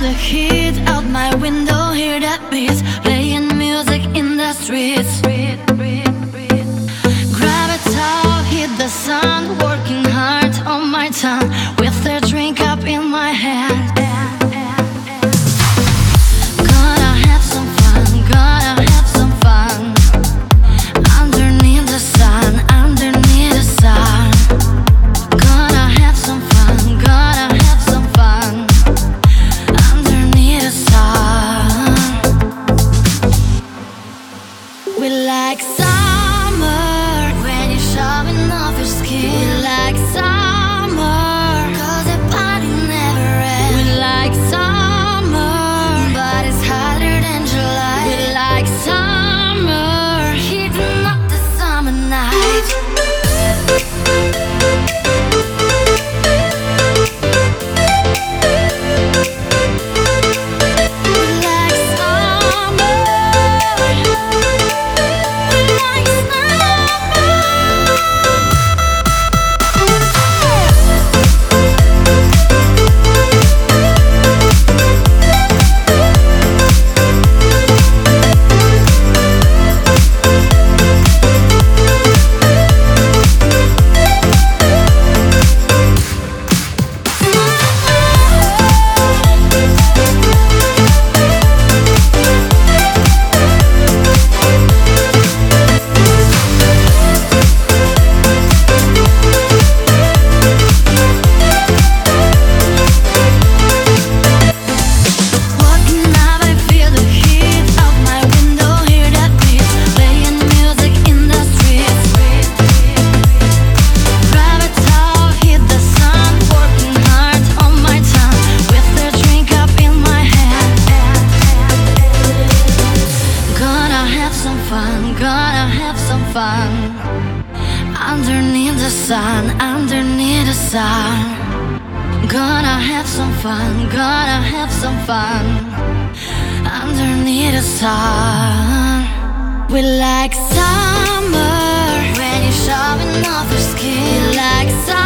the heat out my window, hear that beat, playing music in the streets. Grab a towel, hit the sun, working hard on my tongue, with a drink up in my hand. Gonna have some fun, gonna have some fun, underneath the sun, underneath the sun. Gonna have some fun, gonna have some fun, underneath the sun. We like summer when you're showing off your skin. We like summer 'cause the party never ends. We like summer, but it's hotter than July. We like summer, heating up the summer night. Gonna have some fun, underneath the sun, underneath the sun. Gonna have some fun, gonna have some fun, underneath the sun. We like summer when you're showing off your skin. We like summer.